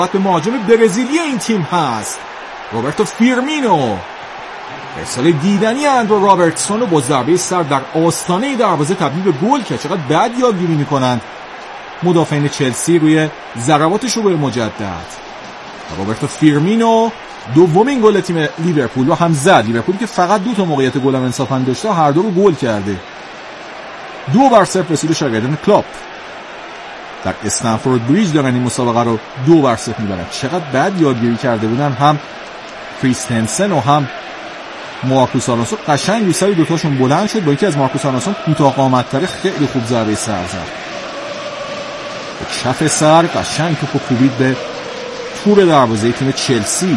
به مهاجم برزیلی این تیم هست روبرتو فیرمینو. ارسال دیدنی اندرو رابرتسون رو با ضربه سر در آستانه دروازه تبدیل به گل که چقدر بد یادگیری میکنند مدافعین چلسی روی ضربات شروع مجدد. روبرتو فیرمینو دومین گل تیم لیورپول رو هم زد. لیورپول که فقط 2 تا موقعیت گل هم انصافا داشته هر دو رو گل کرده. 2-0 رسید شاگردان کلوب. در استنفورد بریج دارن این مسابقه رو 2-0 میبرن. چقدر بد یادگیری کرده بودن هم کریستنسن و هم مارکوس آلونسو. قشنگ روی سر دوتاشون بلند شد با یکی از مارکوس آلونسو کوتاه قامت‌تر خیلی خوب ضربه سر زد. با کف سر قشنگ توپو کوبید به تور دروازه تیم چلسی.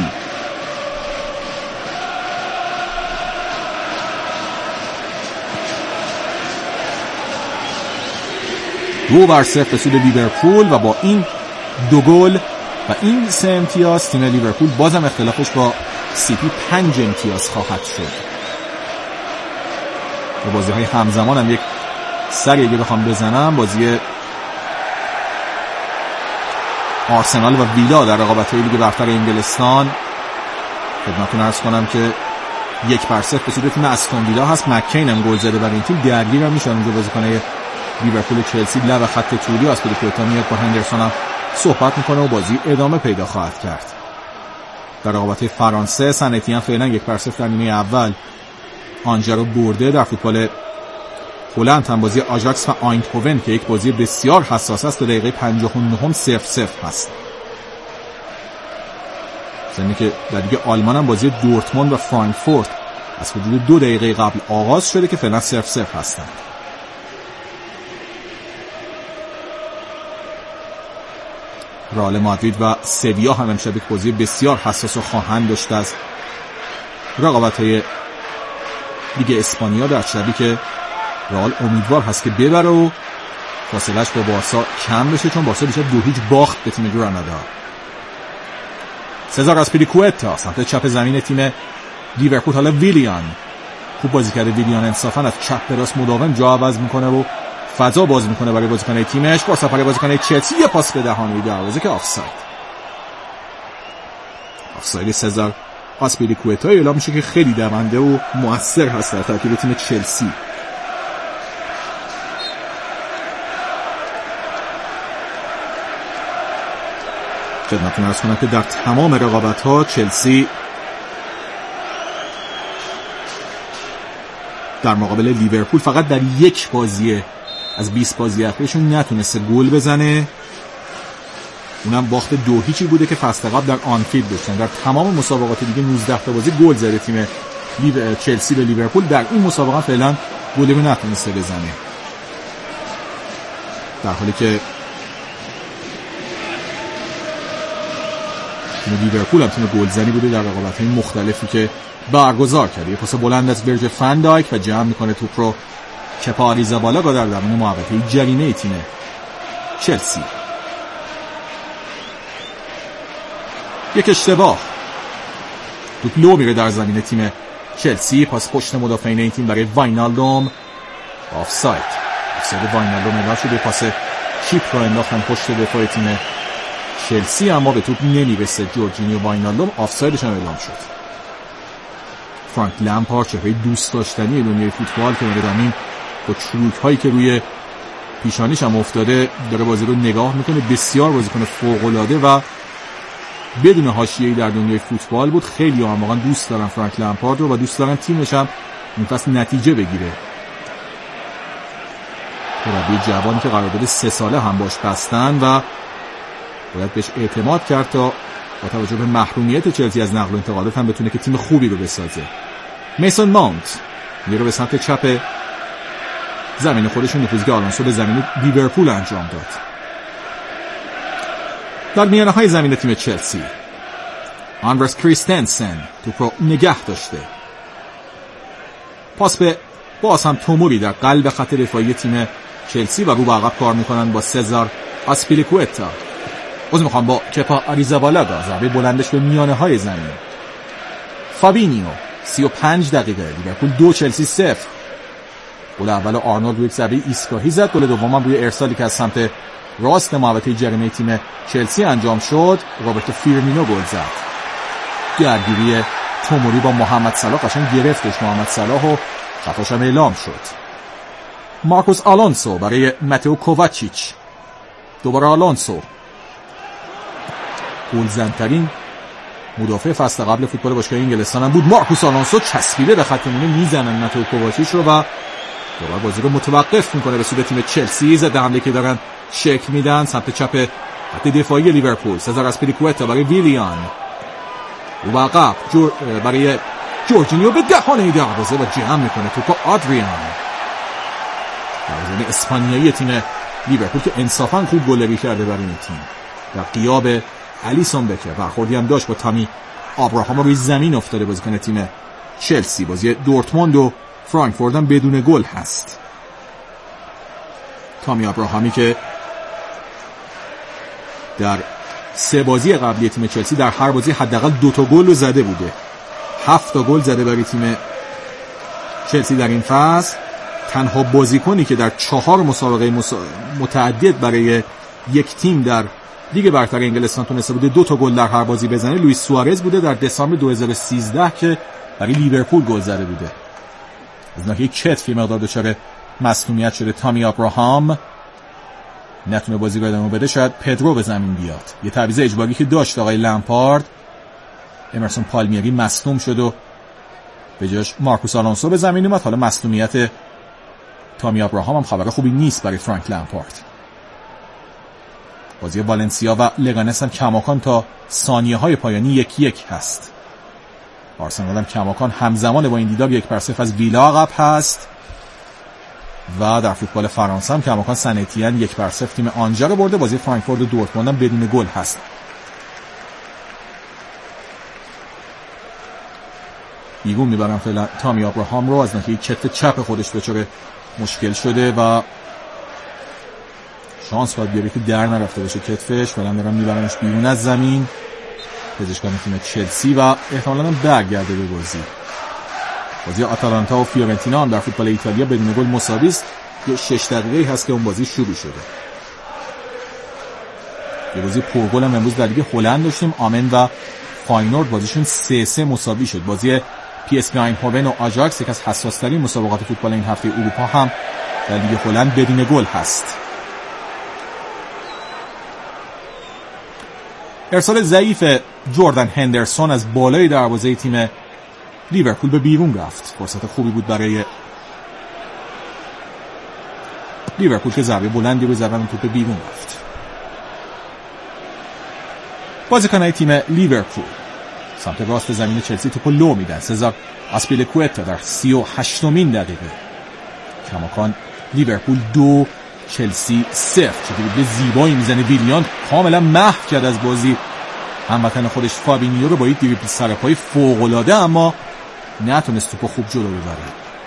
دو بر صفر رسید لیورپول و با این 2 گل و این 3 امتیاز تیم لیورپول بازم اختلافش با سیتی 5 امتیاز خواهد شد. و بازی های همزمان هم یک سری اگه بخوام بزنم، بازی آرسنال و ویلا در رقابت‌های لیگ برتر انگلستان خدمتتون عرض کنم که 1-0 رسید تیم استون ویلا هست. مکین هم گل زده برای این تیم. درگیر هم میشن اونجا بازیکن‌های لیورپول چلسی لب خط طولی آسپلیکوئتا میاد با هندرسون هم صحبت میکنه و بازی ادامه پیدا خواهد کرد. در رقابت فرانسه سنتی هم فعلا 1-0 در نیمه اول آنجا رو برده. در فوتبال هلند هم بازی آژاکس و آینتهوون که یک بازی بسیار حساس است تا دقیقه 59 0-0 هست. زمینی که در لیگ آلمان هم بازی دورتموند و فرانکفورت از حدود 2 دقیقه قبل آغاز شده که فعلا 0-0 هستند. رئال مادرید و سویا هم امشب یک بازی بسیار حساس و خواهند داشت از رقابت‌های لیگ اسپانیا، در شبی که رئال امیدوار هست که ببره و فاصله‌اش با بارسا کم بشه، چون بارسا دیشب 2-0 باخت به تیم گرانادا. سزار آسپلیکوئتا سمت چپ زمین تیم لیورپول. حالا ویلیان خوب بازی کرده. ویلیان انصافا از چپ به راست مداوم جا عوض میکنه و فضا باز میکنه برای بازیکن‌های تیمش. با سفر بازیکن‌های چلسی یه پاس به دهانه دروازه که آفساید سزار آسپلیکوئتا اعلام میشه که خیلی دونده و مؤثر هست در ترکیب تیم چلسی. خدمتتون عرض کنم که در تمام رقابت‌ها چلسی در مقابل لیورپول فقط در یک بازی از 20 بازی اخیرشون نتونسته گل بزنه. اونم باخت 2-0 بوده که فصل قبل در آنفیلد داشتن. در تمام مسابقات دیگه 19 تا بازی گل زده تیم چلسی به لیورپول. در این مسابقه فعلا گلی رو نتونسته بزنه، در حالی که تیم لیورپول هم تیم گلزنی بوده در رقابت‌های مختلفی که برگزار کرده. یه پاس بلند از برج فندایک و جمع میکنه توپ رو کپا آریزابالاگا در درون محوطه جریمه تیم چلسی. یک اشتباه، توپ لو میره در زمین تیم چلسی. پاس پشت مدافعین این تیم برای واینالدوم. آفساید واینالدوم اعلام شده. پاس چیپ رو انداختن پشت دفاع تیم چلسی اما به توپ نمیرسه. جورجینیو واینالدوم آفسایدش هم اعلام شد. فرانک لمپارد چهره دوست داشتنی دنیای فوتبال که مردامین با چروک هایی که روی پیشانیش هم افتاده داره بازی رو نگاه میکنه. بسیار بازیکن فوق العاده و بدون حاشیه‌ای در دنیای فوتبال بود. خیلی هم واقعا دوست دارن فرانک لمپارد رو و دوست دارن تیمش هم این فصل نتیجه بگیره. مربی جوانی که قرارداد 3 ساله هم باش بستن و باید بهش اعتماد کرد تا با توجه به محرومیت چلسی از نقل و انتقالات هم بتونه که تیم خوبی رو بسازه. میسون ماونت میره به سمت چپ زمین خودشون. نفوذی که آلونسو به زمین لیورپول انجام داد. در میانه های زمین تیم چلسی آندرس کریستنسن توپ رو نگه داشته. پاس به باز هم توموری در قلب خط دفاعی تیم چلسی و رو به عقب کار میکنن با سزار آسپلیکوئتا. میخوام با کپا آریزابالاگا ضربه بلندش به میانه های زمین. فابینیو 35 دقیقه لیورپول 2 چلسی 0. گل اول آرنولد روی یک ضربه ایستگاهی زد. گل دومم روی ارسالی که از سمت راست محوطه جریمه تیم چلسی انجام شد، رابرتو فیرمینو گل زد. درگیری توموری با محمد صلاح قشنگ گرفتش محمد صلاح و خطاش هم اعلام شد. مارکوس آلونسو برای ماتئو کوواچیچ. دوباره آلونسو، گلزن‌ترین مدافع فصل قبل فوتبال باشگاه انگلستان هم بود. مارکوس آلونسو چسبیده به خط میانه، میزنن ماتئو کوواچیچ رو و دوباره بازی رو متوقف میکنه به سود تیم چلسی. ضد حمله که دارن شکل میدن سمت چپ خط دفاعی لیورپول. سزار اسپلیکوئتا برای ویلیان و عقب برای جورجینیو به دهانه دروازه و جمع میکنه توپ آدریان. دروازه‌بان اسپانیایی تیم لیورپول که انصافا خوب گلری کرده برای این تیم. در غیاب الیسون بکر برخوردی هم داشت با تامی آبراهام روی زمین افتاده بازیکن تیم چلسی. بازی دورتموند و فرانکفورت هم بدون گل هست. تامی آبراهامی که در 3 بازی قبلی تیم چلسی در هر بازی حداقل 2 تا گل رو زده بوده. 7 تا گل زده برای تیم چلسی در این فصل. تنها بازیکنی که در 4 مسابقه متعدد برای یک تیم در لیگ برتر انگلستان تونسته بوده 2 تا گل در هر بازی بزنه لوئیس سوارز بوده در دسامبر 2013 که برای لیورپول گل زده بوده. از ناحیه کتفی مقدار دچار مصدومیت شده تامی آبراهام، نتونه بازی رو ادامه بده. شاید پدرو به زمین بیاد. یه تعویض اجباری که داشت آقای لمپارد، امرسون پالمیری مصدوم شد و به جاش مارکوس آلونسو به زمین اومد. حالا مصدومیت تامی آبراهام هم خبر خوبی نیست برای فرانک لمپارد. بازی والنسیا و لگانس هم کماکان تا ثانیه‌های پایانی 1-1 هست. آرسنال هم کماکان همزمان با این دیدار 1-0 از ویلا عقب هست و در فوتبال فرانسه هم کماکان سن اتین 1-0 تیم آنجا رو برده. بازی فرانکفورت و دورتموند هم بدون گل هست. بیرون میبرم فعلا تامی آبراهام رو. از ناحیه کتف چپ خودش دچار مشکل شده و شانس باید بیاره که در نرفته باشه کتفش. فعلا دارم میبرمش بیرون از زمین. پزشکان تیم چلسی و احتمالاً برگرده به بازی آتالانتا و فیورنتینا هم در فوتبال ایتالیا بدون گل مساوی است. 6 دقیقه هست که اون بازی شروع شده. یه بازی پرگل هم امروز در لیگ هلند داشتیم. آمن و فاینورد بازیشون 3-3 مساوی شد. بازی پی اس وی آینهوون و آژاکس، یک از حساس‌ترین مسابقات فوتبال این هفته اروپا، هم در لیگ هلند بدون گل هست. ارسال ضعیف جردن هندرسون از بالای دروازه تیم لیورپول به بیرون رفت. فرصت خوبی بود برای لیورپول که ضربه بلندی رو زدن و توپ به بیرون رفت. بازیکنان تیم لیورپول سمت راست زمین چلسی توپو لو میدن. سزار اسپلیکوئتا در 38مین دقیقه. کماکان لیورپول 2 چلسی 0. چه زیبایی میزنه ویلیان، کاملا محو کرد از بازی هموطن خودش فابینیو رو با یک دریبل سرپای فوق‌العاده، اما نتونست توپو خوب جلو ببره.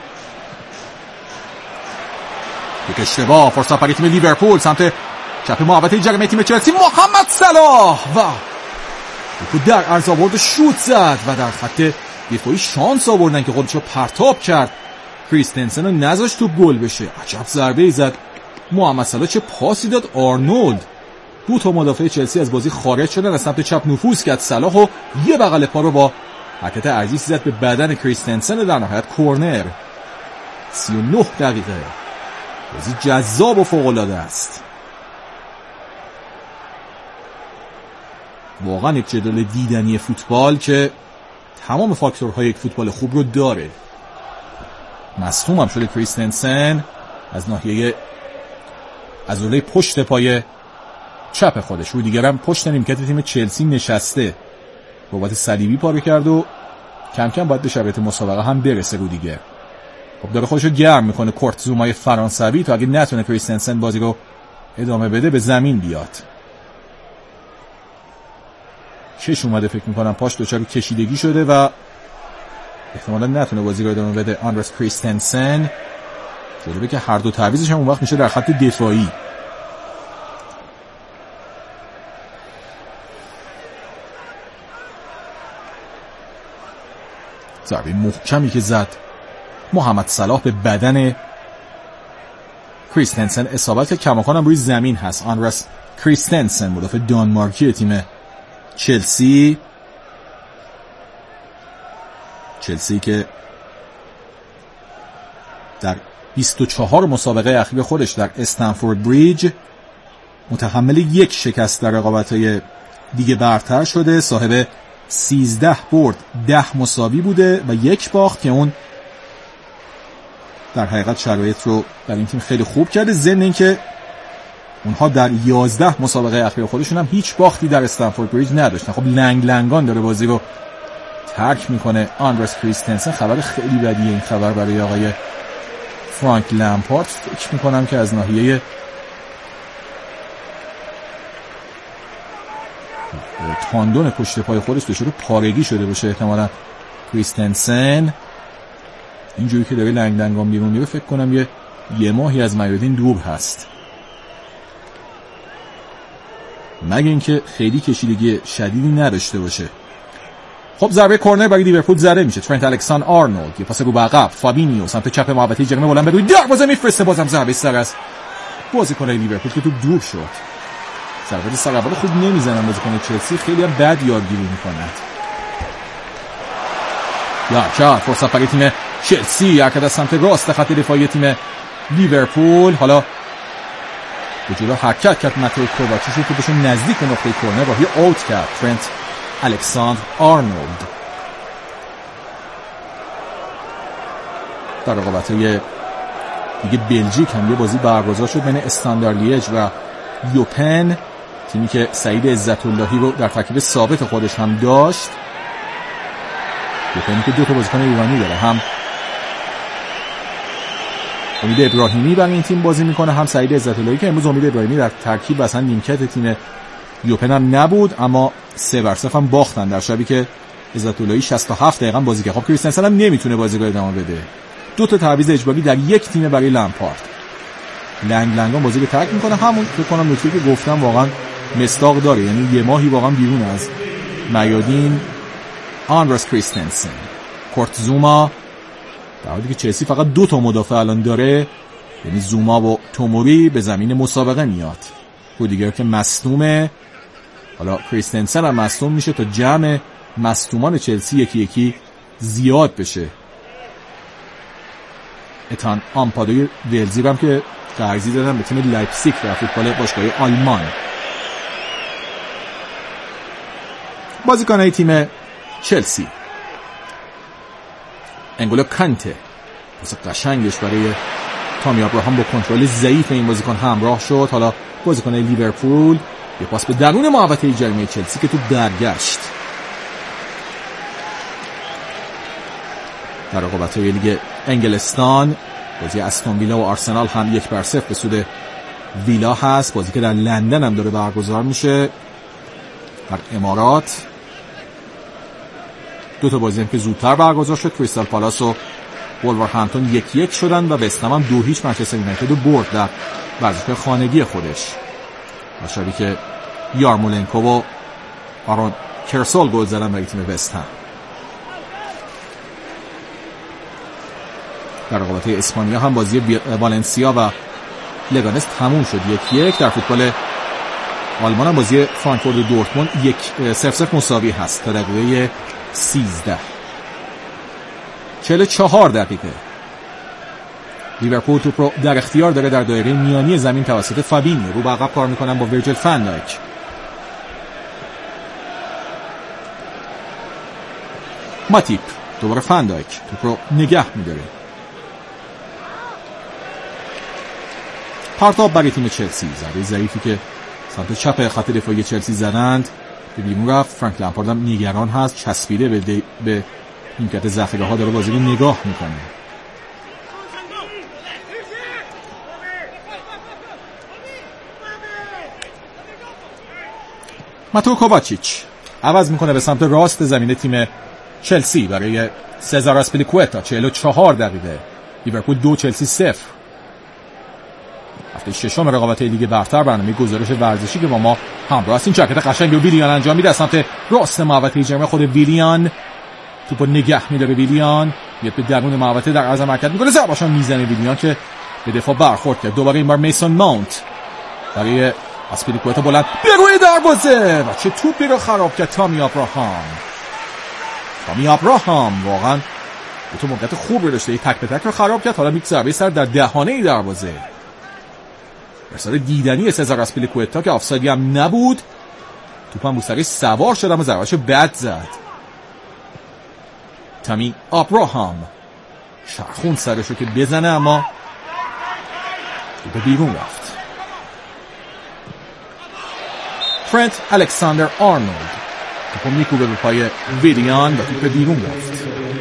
یک اشتباه. فرصت برای تیم لیورپول سمت چپ محوطه جریمه تیم چلسی. محمد صلاح و توپو در عرض آورد شوت زد و در خط دفاعی شانس آوردن که خودش رو پرتاب کرد. کریستنسن رو نذاشت توپ گل بشه. عجب ضربه ای زد محمد صلاح. چه پاسی داد آرنولد. 2 تا مدافع چلسی از بازی خارج شدن. از سمت چپ نفوذ کرد صلاح و یه بغل پا رو با حرکت عزیزی زد به بدن کریستنسن. در نهایت کورنر. 39 دقیقه. بازی جذاب و فوق‌العاده است. واقعا یک جدال دیدنی فوتبال که تمام فاکتورهای یک فوتبال خوب رو داره. مصدوم هم شده کریستنسن از ناحیه عضله پشت پای چپ خودش. رو دیگر هم پشت نیمکت تیم چلسی نشسته. رباط صلیبی پاره کرد و کم کم باید به شرایط مسابقه هم برسه. رو دیگر خب داره خودش رو گرم میکنه. کورت زومای فرانسوی تا اگه نتونه کریستنسن بازی رو ادامه بده به زمین بیاد. چش اومده فکر میکنم، پاش دچار کشیدگی شده و احتمالا نتونه بازی رو ادامه بده. آندرس کریستنسن جالبه که هر دو تعویضش هم اون وقت میشه در خط دفاعی. ضربه محکمی که زد محمد صلاح به بدن کریستنسن اصابت کماکان هم روی زمین هست. آندرس کریستنسن مدافع دانمارکی تیم چلسی که در 24 مسابقه اخیر خودش در استنفورد بریج متحمل 1 شکست در رقابت‌های دیگه برتر شده، صاحب 13 برد 10 مساوی بوده و 1 باخت که اون در حقیقت شرایط رو در این تیم خیلی خوب کرده، ضمن اینکه اونها در 11 مسابقه اخیر خودشون هم هیچ باختی در استنفورد بریج نداشتن. خب لنگان داره بازی رو ترک میکنه آندرس کریستنسن. خبر خیلی بدیه این خبر برای آقای فرانک لمپارد. فکر میکنم که از ناحیه تاندون پشت پای خودش دچار پارگی شده باشه احتمالاً کریستنسن. اینجوری که داره لنگان بیرون میره فکر کنم یه ماهی از میادین دور هست، مگه اینکه خیلی کشیدگی شدیدی نداشته باشه. خب ضربه کرنر برای لیورپول زده میشه. ترنت الکساندر آرنولد یه پاس رو به عقب، فابینیو سمت چپ محوطه جریمه بلند به روی دروازه میفرسته، بازم ضربه سر از بازیکن لیورپول که تو دور شد. ضربه سر اول خوب نمیزنن بازیکن چلسی، خیلی هم بد یادگیری میکنند. یا فرصت برای تیم چلسی، حرکت از سمت راست خط دفاعی تیم لیورپول. حالا به جلو حرکت کرد ماتئو کوواچیچ که بهشون نزدیک نقطه کرنر راهی اوت کرد ترنت الکساندر آرنولد. در رقابت‌های دیگه بلژیک هم یه بازی برگزار شد بین استاندارد لیژ و یوپن، تیمی که سعید عزت‌اللهی رو در ترکیب ثابت خودش هم داشت. یوپنی که 2 تا بازیکن ایرانی داره، هم امید ابراهیمی برای این تیم بازی میکنه، هم سعید عزت‌اللهی که امروز امید ابراهیمی در ترکیب اصلا نیمکت تیم یوپن هم نبود، اما 3-0 هم باختن در شبی که عزت‌اللهی 67 دقیقه بازی کرد. خب کریستنسن هم نمیتونه بازی رو ادامه بده. 2 تا تعویض اجباری در یک تیم برای لمپارد. لنگان بازی رو ترک میکنه. همون فکر کنم نکته که گفتم واقعا مصداق داره، یعنی یه ماهی واقعا بیرون از میادین آندرس کریستنسن. کورت زوما در حالی که چلسی فقط 2 تا مدافع الان داره، یعنی زوما و توموری به زمین مسابقه میاد. رودیگر که مصدومه، حالا کریستنسن هم مصدوم میشه تا جمع مصدومان چلسی یکی یکی زیاد بشه. اتان آمپادوی ولزی هم که قرضی دادن به تیم لایپزیگ در فوتبال باشگاه آلمان. بازیکن‌های تیم چلسی: انگولو کانته پاس قشنگش برای تامی ابراهام با کنترل ضعیف این بازیکن همراه شد. حالا بازیکن لیورپول یه پاس به درون محوطه جریمه چلسی که تو برگشت. در رقابت‌های لیگ انگلستان بازی استون ویلا و آرسنال هم 1-0 به سود ویلا هست، بازی که در لندن هم داره برگزار میشه در امارات. 2 تا بازی هم که زودتر برگزار شد، کریستال پالاس و وولورهمپتون 1-1 شدن و وست هم 2-0 منچستر یونایتد رو برد در ورزشگاه خانگی خودش. در شبی که یارمولنکو و آرون کرسال گل زدن برای تیم وست هم. در رقابت‌های اسپانیا هم بازی والنسیا و لگانس تموم شد 1-1. در فوتبال آلمان هم بازی فرانکفورت و دورتموند 0-0 مساوی هست تا دقیقه 13. 44 دقیقه لیورپول توپ رو در اختیار داره در دایره میانی زمین توسط فابینیو. رو به عقب کار میکنن با ویرجیل فان دایک. ماتیپ دوباره فان دایک توپ رو نگه میداره. پرتاب برای تیم چلسی، ضربه ضعیفی که سمت چپ خط دفاعی چلسی زدند به بیرون رفت. فرانک لمپارد هم نگران هست، چسبیده به نیمکت ذخیره ها داره بازی رو نگاه میکنه. ماتئو کوواچیچ عوض میکنه به سمت راست زمین تیم چلسی برای سزار اسپلیکوئتا. 44 دقیقه لیورپول 2 چلسی 0. هفته ششم رقابت لیگ برتر برنامه گزارش ورزشی که با ما همراه هستین. چکت قشنگ و ویلیان انجام میده از سمت راست محوطه جریمه. خود ویلیان توپو نگه میداره. ویلیان میاد به درون محوطه در عرض حرکت میکنه، ضربه‌اش میزنه ویلیان که به دفاع برخورد کرد. دوباره این بار میسون ماونت برای آسپلیکوئتا بلند به روی دروازه و چه توپی رو خراب کرد تامی ابراهام واقعا به تو موقعیت خوب رو داشته، تک به تک رو خراب کرد. حالا یک ضربه سر در دهانه دروازه، ارسال دیدنی سزار آسپلیکوئتا که آفسایدی هم نبود. توپم رو سرش سوار شد اما ضربه‌شو بد زد. تامی ابراهام چرخون سرشو که بزنه اما توپ بیرون رفت. ترنت الکساندر آرنولد توپ میکوبه به پای ویلیان و توپ بیرون رفت.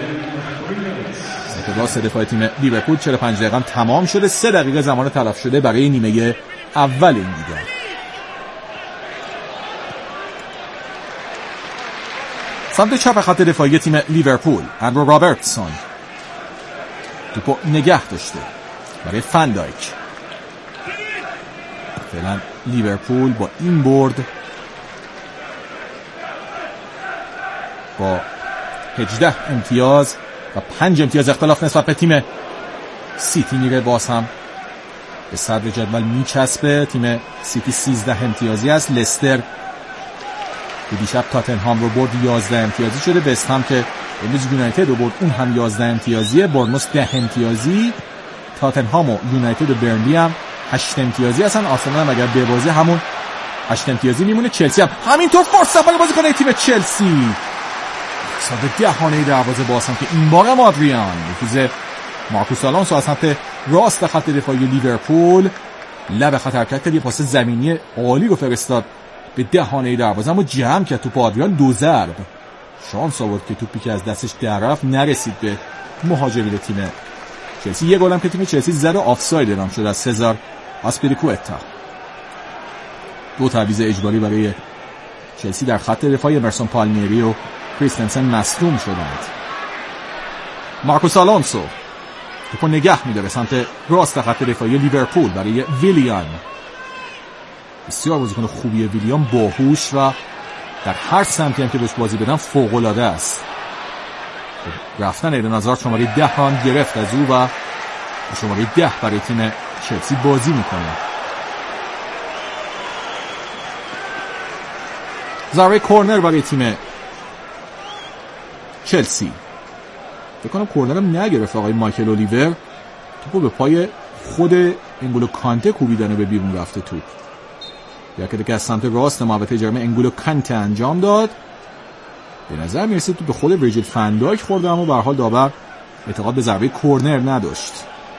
راست دفاع تیم لیورپول 45 دقیقه تمام شده. 3 دقیقه زمان تلف شده برای نیمه اول این دیدار. سمت چپ خط دفاعی تیم لیورپول اندرو رابرتسون توپو نگه داشته برای فندایک. فعلا لیورپول با این برد با 18 امتیاز و 5 امتیاز اختلاف نسبت به تیم سیتی میره. باز هم به صدر جدول میچسبه. تیم سیتی 13 امتیازی است. لستر که دیشب تاتنهام رو برد 11 امتیازی شده. وست هم که امروز یونایتد رو برد اون هم 11 امتیازیه. بورنموث 10 امتیازی. تاتنهام و یونایتد و برنلی هم 8 امتیازی هستن. آرسنال هم اگر ببازه همون 8 امتیازی میمونه. چلسی هم همینطور فرصت برای بازیکن تیم چلسی صد دهانه دروازه باز هم که این بار هم آدریان نفوذ مارکوس آلونسو از سمت راست خط دفاعی لیورپول لب خط حرکت کرد. یه پاس زمینی عالی رو فرستاد به دهانه دروازه اما جمع کرد توپ آدریان. 2 ضرب شانس آورد که توپی که از دستش در رفت نرسید به مهاجم تیم چلسی. یه گل هم که تیم چلسی زد و آفساید اعلام شد از سزار آسپلیکوئتا. 2 تعویض اجباری برای چلسی در خط دفاعی. امرسون پالمیری و کریستنسن مصدوم شدند. مارکوس آلونسو توپو نگه می‌داره سمت راست خط دفاعی لیورپول برای ویلیان. بسیار بازیکن خوبیه ویلیان، باهوش و در هر سمتی هم که بهش بازی بدن فوق‌العاده است. رفتن ایدن هازارد شماره 10 هم گرفت از او و شماره 10 برای تیم چلسی بازی میکنه. ضربه کورنر برای تیم چلسی. فکر کنم کورنرم نگرفت آقای مایکل اولیور. توپو به پای خود انگولو کانته کوبیدن و به بیرون رفته توپ. که از سمت راست محوطه جرمه انگولو کانته انجام داد. به نظر میرسید توپ به خود ویرجیل فندایک خورده اما به هر حال داور اعتقاد به ضربه کورنر نداشت.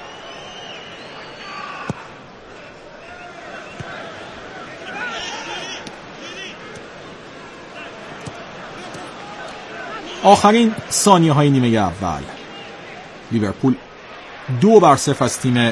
آخرین ثانیه های نیمه اول لیورپول 2-0 از تیم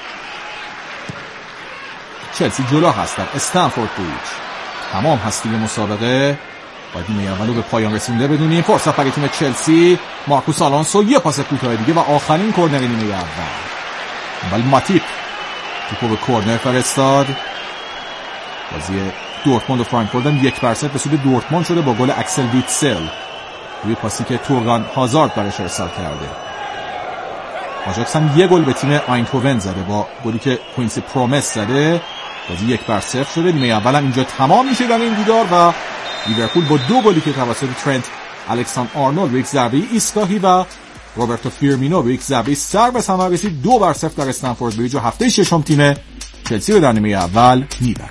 چلسی جلو هست در استنفورد بریج. تمام هست دیگه مسابقه. باید نیمه اول رو به پایان رسونده بدونیم. فرصت برای تیم چلسی. مارکوس آلونسو یه پاس کوتاه دیگه و آخرین کورنر نیمه اول. ولی ماتیپ توپو به کورنر فرستاد. بازی دورتموند و فرانکفورت 1-0 به سود دورتموند شده با گل اکسل ویتسل. روی پاسی که تورگان هازارد برش ارسال کرده. آژاکس هم یه گل به تیم آینتهوون زده با گلی که کوینسی پرومس زده. بازی 1-0 شده. نیمه اول هم اینجا تمام میشه در این دیدار و لیورپول با 2 گلی که توسط ترنت الکساندر آرنولد به یک ضربه ایستگاهی و روبرتو فیرمینو به یک ضربه سر به ثمر رسید 2-0 در استنفورد بریج و هفته ششم تیم چلسی رو در نیمه اول میبره.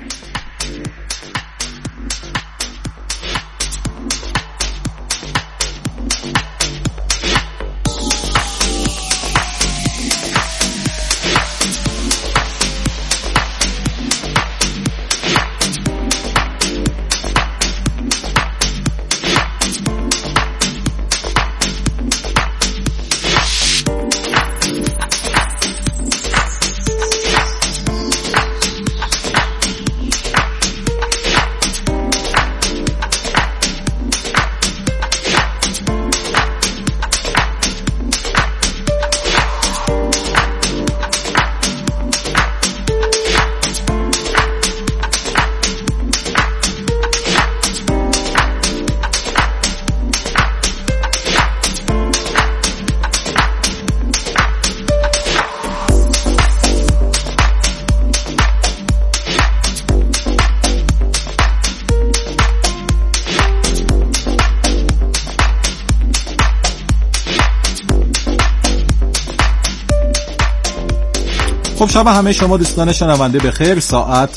خب شب همه شما دوستان شنونده بخیر. ساعت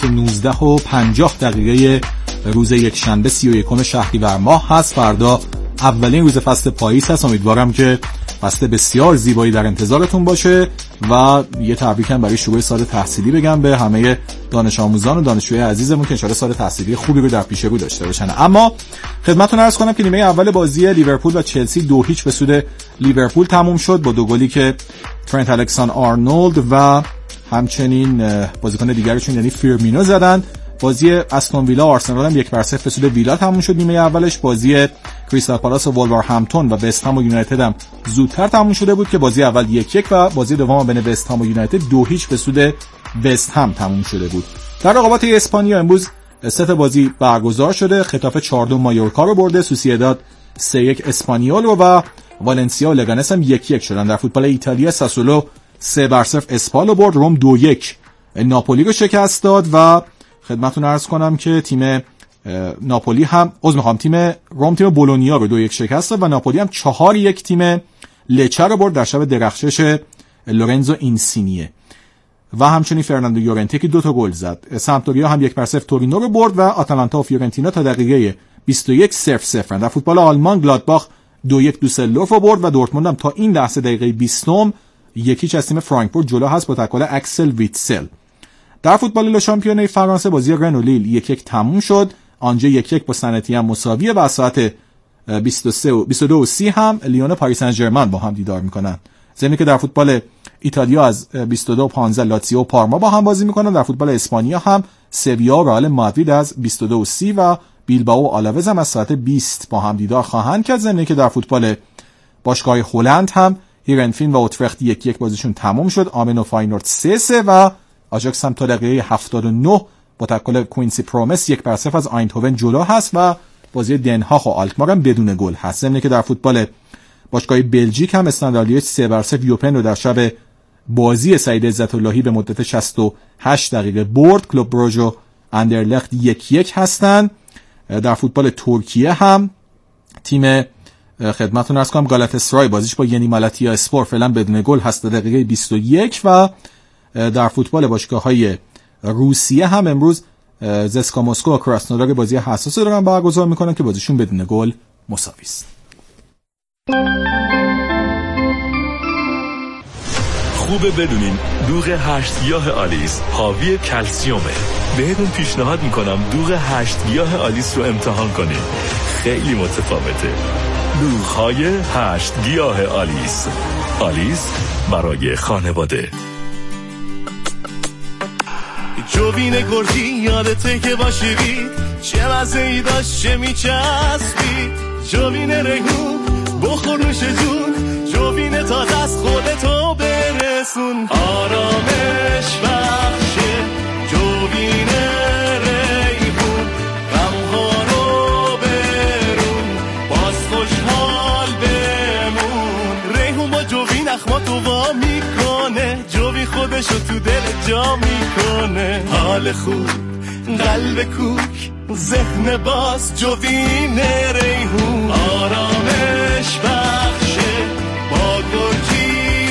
19:50 روز یکشنبه 31 شهریور ماه هست. فردا اولین روز فصل پاییز هست. امیدوارم که فصل بسیار زیبایی در انتظارتون باشه و یه تبریکم برای شروع سال تحصیلی بگم به همه دانش آموزان و دانشجوی عزیزمون که ان شاءالله سال تحصیلی خوبی رو در پیش رو داشته باشن. اما خدمتتون عرض کنم که نیمه اول بازی لیورپول و چلسی 2-0 به سود لیورپول تموم شد با دو گلی که ترنت الکساندر آرنولد و همچنین بازیکن دیگرشون یعنی فیرمینو زدن. بازی استون ویلا و آرسنال هم 1-0 به سود ویلا تموم شد نیمه اولش. بازی کریستال پالاس و وولورهمپتون و وست هم و یونایتد هم زودتر تموم شده بود که بازی اول 1-1 و بازی دوم بین وست هم و یونایتد 2-0 به سود وست هم تموم شده بود. در رقابت اسپانیا امروز 3 بازی برگزار شده. خطافه 4-2 مایورکا رو برده، سوسییداد 3-1 اسپانیول رو و والنسیا و لگانس هم 1-1 شدن. در فوتبال ایتالیا ساسولو 3-0 اسپال رو برد، روم 2-1 ناپولی رو شکست داد و خدمتتون عرض کنم که تیم ناپولی هم تیم روم تیم بولونیا رو 2-1 شکست داد و ناپولی هم 4-1 تیم لچه رو برد در شب درخشش لورنزو اینسینیه و همچنین فرناندو یورنته که 2 گل زد. سامپدوریا هم 1-0 تورینو رو برد و آتالانتا و فیورنتینا تا دقیقه 21 0-0. در فوتبال آلمان گلادباخ 2-1 دوسلدورف رو برد و دورتموند هم تا این لحظه دقیقه 20 1-0 از تیم فرانکفورت جلو هست با تکل اکسل ویتسل. در فوتبال لا شامپیونه فرانسه بازی رن و لیل 1-1 تموم شد. آنجا 1-1 با سنتی هم مساویه و ساعت 22:30 هم لیون و پاریس سن ژرمن با هم دیدار میکنن. ضمن که در فوتبال ایتالیا از 22:15 لاتزیو و پارما با هم بازی میکنن. در فوتبال اسپانیا هم سویا و رئال مادرید از 22:30 و بیلبائو و آلاوز هم از ساعت 20 با هم دیدار خواهند کرد. ضمن که در فوتبال باشگاه هلند هم هیرنفین و اوترخت 1-1 بازیشون تموم شد. آمن و فاینورد 3-3 و آژاکس هم تا دقیقه 79 با تکل کوینسی پرومس 1-0 از آینتهوون جلو هست و بازی دنهاخ و آلکمار هم بدون گل هست. ضمن که در فوتبال باشگاه بلژیک هم استاندارد لیچ 3-0 یوپن رو در شب بازی سعید عزت اللهی به مدت 68 دقیقه برد. کلوب بروژ و اندرلخت 1-1 هستن. در فوتبال ترکیه هم تیم خدمتتون عرض کنم گالاتاسرای بازیش با ینی مالاتیا اسپور فعلا بدون گل هست تا دقیقه 21 و در فوتبال باشگاه‌های روسیه هم امروز زسکا مسکو و کراسنودار بازی حساس دارن برگزار میکنن که بازیشون بدون گل مساوی است. خوبه بدونین دوغ 8 گیاه آلیس حاوی کلسیومه. بهتون پیشنهاد میکنم دوغ 8 گیاه آلیس رو امتحان کنین. خیلی متفاوته. دوغ‌های 8 گیاه آلیس. آلیس برای خانواده. جوین گرجی یادته که باشیدی چه مزه‌ای داشت چه میچسبید. جوین ریحون بخور نوش جون، جوین تازه از خودتو برسون. آرامش بخشه جوین ریحون، غمها رو برون باز خوشحال بمون. ریحون با جوین اخماتو وا میکنه، جوین خودشو تو دل جا میکنه. حال خوب قلب کوک ذهن باز جوین ریحون. آرامش بخشه با گرجی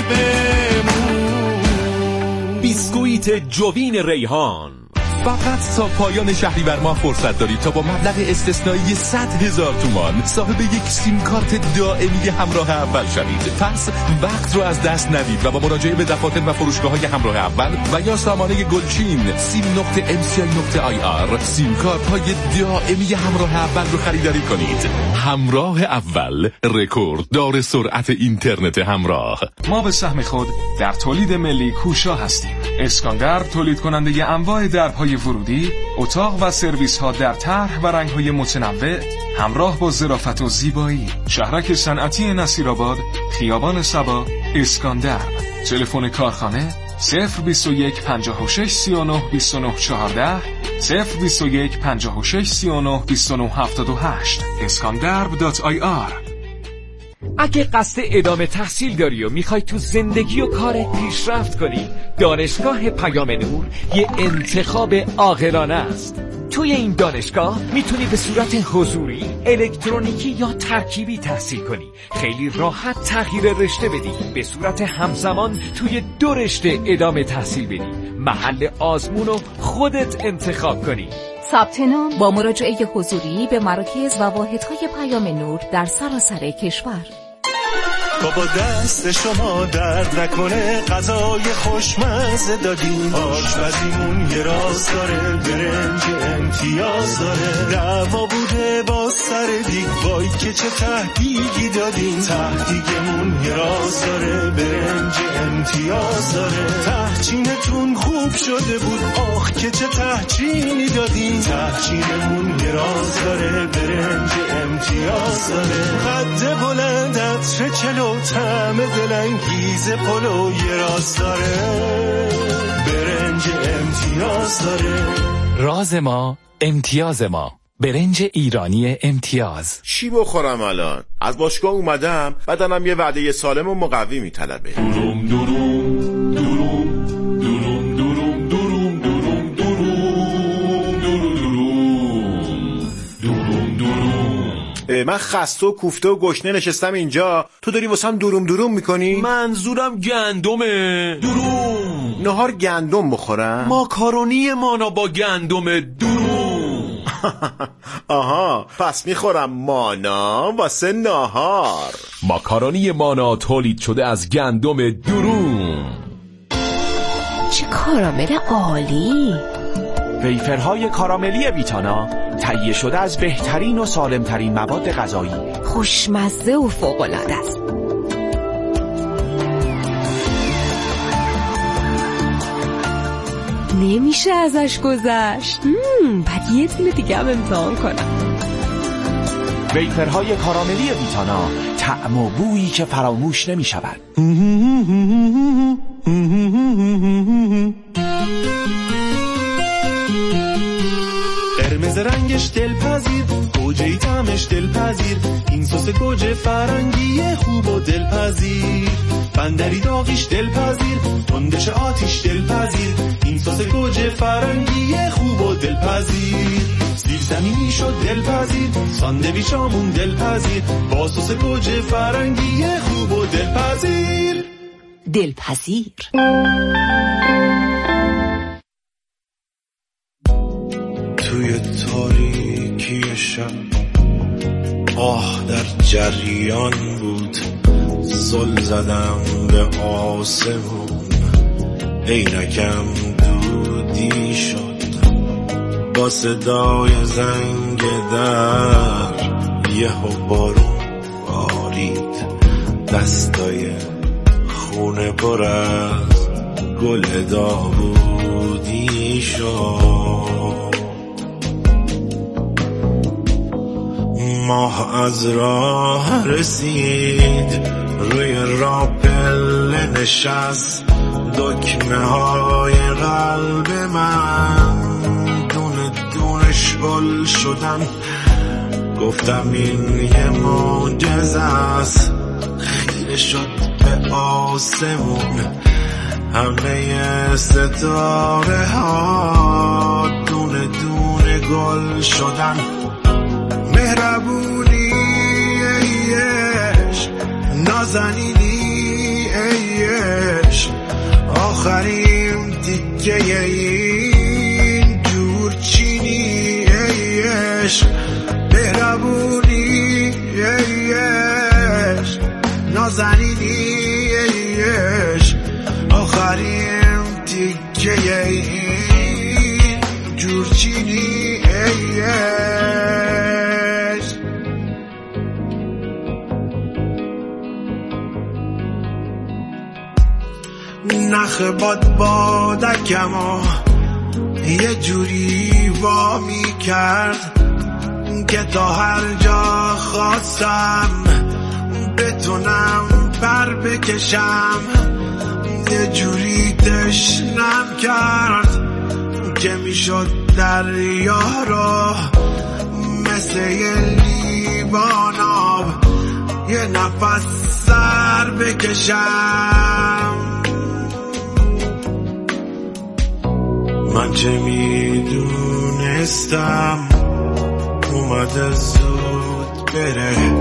بمون. بیسکویت جوین ریحان فقط تا پایان شهریور ماه فرصت دارید تا با مبلغ استثنایی 100,000 تومان صاحب یک سیم کارت دائمی همراه اول شوید. پس وقت رو از دست ندید و با مراجعه به دفاتر و فروشگاه‌های همراه اول و یا سامانه گلچین sim.mci.ir سیم کارت‌های دائمی همراه اول رو خریداری کنید. همراه اول، رکورد دار سرعت اینترنت همراه. ما به سهم خود در تولید ملی کوشا هستیم. اسکاندر تولید کننده انواع درهای ورودی، اتاق و سرویس ها در طرح و رنگ های متنوع همراه با ظرافت و زیبایی. شهرک صنعتی نصیرآباد، خیابان صبا، اسکاندر. تلفن کارخانه 021 56 39 29 14 021 56 39 29 78 اسکاندرب.ir. اگه قصد ادامه تحصیل داری و میخوای تو زندگی و کارت پیشرفت کنی، دانشگاه پیام نور یه انتخاب عاقلانه است. توی این دانشگاه میتونی به صورت حضوری، الکترونیکی یا ترکیبی تحصیل کنی. خیلی راحت تغییر رشته بدی، به صورت همزمان توی 2 رشته ادامه تحصیل بدی، محل آزمون رو خودت انتخاب کنی. ثبت نام با مراجعه حضوری به مراکز و واحدهای پیام نور در سراسر کشور. بابا دست شما درد نکنه، غذای خوشمزه دادیم، آشپزیمون یه راز داره، برنج امتیاز داره، دعوا بوده با سر دیگ، وای که چه تهدیگی دادیم، تهدیگمون یه راز داره، برنج امتیاز داره، تهچینتون خوب شده بود، آخ که چه تهچینی دادیم، تهچینمون یه راز داره، برنج امتیاز داره، قد بلندت چه چلو، طعم دلانگیز پلو یه راز داره، برنج امتیاز داره. راز ما امتیاز ما، برنج ایرانی امتیاز. چی بخورم الان؟ از باشگاه اومدم، بدنم یه وعده سالم و مقوی میطلبه. دوروم دوروم دوروم دوروم دوروم دوروم دوروم دوروم دوروم دوروم. من خسته و کوفته و گشنه نشستم اینجا، تو داری واسم دوروم دوروم میکنی؟ منظورم گندمه. دوروم. نهار گندم بخورم؟ ماکارونی مانا با گندم. دوروم. آها، پس میخورم مانا واسه نهار. ماکارونی مانا تولید شده از گندم دوروم. چه کارامل عالی! ویفرهای کاراملی ویتانا تهیه شده از بهترین و سالمترین مواد غذایی، خوشمزه و فوق‌العاده است. نمیشه ازش گذشت. بعد یه دونه دیگه هم امتحان کنم. ویفرهای کاراملی ویتانا، طعم و بویی که فراموش نمی شود. قرمز رنگش دلپذیر، گوجه‌ای طعمش دلپذیر، این سس گوجه فرنگی خوب و دلپذیر، بندری داغیش دلپذیر، تندش آتیش دلپذیر، این سس گوجه فرنگی خوب و دلپذیر، زیر زمینی شد دلپذیر، ساندویچامون دلپذیر، با سس گوجه فرنگی خوب و دلپذیر. دلپذیر. توی تاریکی شب آه در جریان بود، زل زدم به آسمون، عینکم دودی شد، با صدای زنگ در یهو بارون بارید، دستای خونه پر از گل داوودی شد. ماه از راه رسید، روی راپل نشست، دکمه های قلب من دونه دونش گل شدن، گفتم این یه معجزه است، خیره شد به آسمون، همه ستاره ها دونه دونه گل شدن، مهربونی ایش، نازنینی ایش، آخرین دیگه این جورچینی ایش، مهربونی ایش، نازنینی ایش، آخرین دیگه این جورچینی ایش. نخ بادکمو یه جوری وامی کرد که تا هر جا خواستم بتونم پر بکشم، یه جوری تشنم کرد که میشد دریا رو مثل یه لیوان آب یه نفس سر بکشم. من چه میدونستم اومده زود بره